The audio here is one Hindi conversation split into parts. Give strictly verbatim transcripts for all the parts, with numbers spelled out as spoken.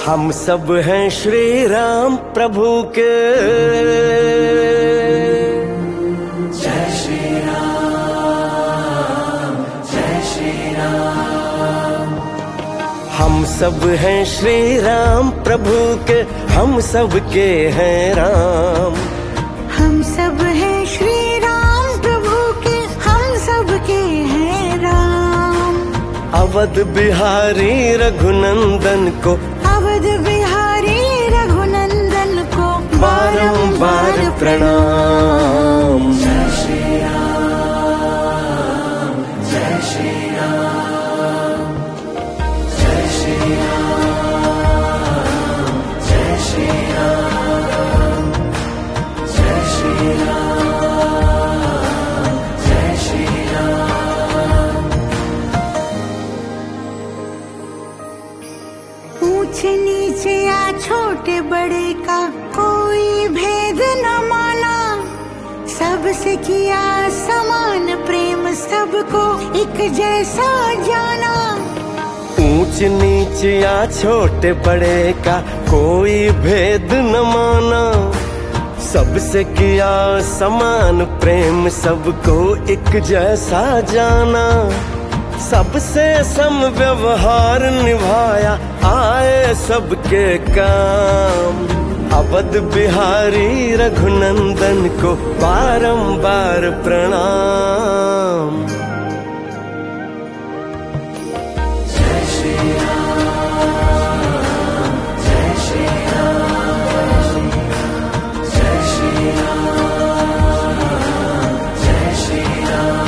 हम सब हैं श्री राम प्रभु के। जय श्री राम, जय श्री राम। हम सब हैं श्री राम प्रभु के, हम सब के हैं राम। हम सब हैं श्री राम प्रभु के, हम सब के हैं राम। अवध बिहारी रघुनंदन को, अवध बिहारी रघुनंदन को बारंबार प्रणाम। जय श्री राम, जय श्री राम, जय श्री राम, जय श्री राम, जय श्री राम, जय श्री राम। ऊंचे नीचे या छोटे बड़े का कोई भेद न माना, सबसे किया समान प्रेम, सबको एक जैसा जाना। ऊंच नीच या छोटे बड़े का कोई भेद न माना, सबसे किया समान प्रेम, सबको एक जैसा जाना। सबसे सम व्यवहार निभाया, आए सबके काम। अवध बिहारी रघुनंदन को बारंबार प्रणाम। जय श्री राम, जय श्री राम, जय श्री राम, जय श्री राम।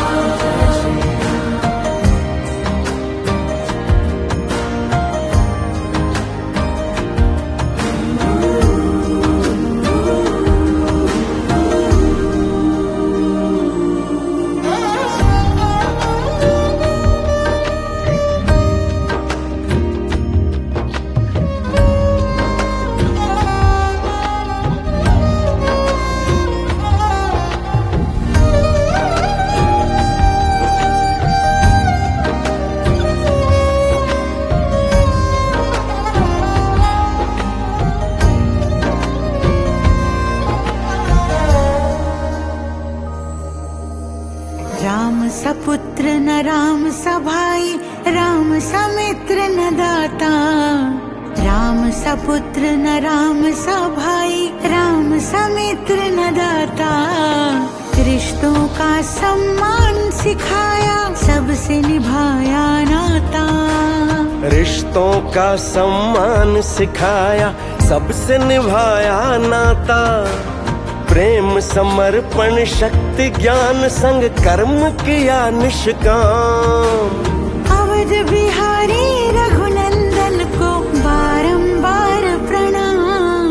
राम सपुत्र न राम सभाई, राम समित्र न दाता। राम सपुत्र न राम सभाई, राम समित्र न दाता। रिश्तों का सम्मान सिखाया, सबसे निभाया नाता। रिश्तों का सम्मान सिखाया, सबसे निभाया नाता। प्रेम समर्पण शक्ति ज्ञान संग कर्म किया निष्काम। अवध बिहारी रघुनंदन को बारंबार प्रणाम।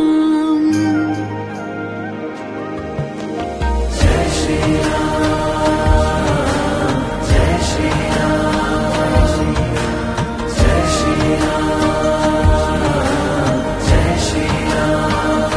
जय श्री राम, जय श्री राम, जय श्री राम, जय श्री राम।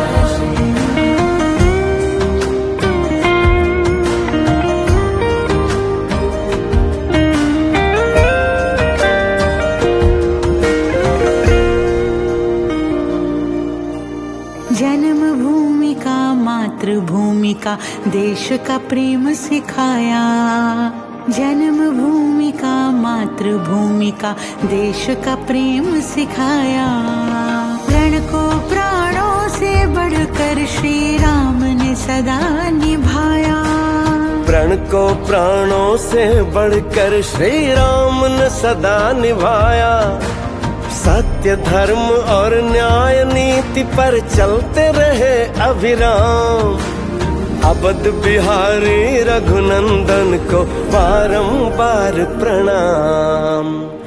जन्म भूमि का मातृभूमि का देश का प्रेम सिखाया। जन्म भूमि का मातृभूमि का देश का प्रेम सिखाया। प्रण को प्राणों से बढ़कर श्री राम ने सदा निभाया। प्रण को प्राणों से बढ़कर श्री राम ने सदा निभाया। सत्य धर्म और न्याय नीति पर चलते रहे अविराम। अवध बिहारी रघुनंदन को बारंबार प्रणाम।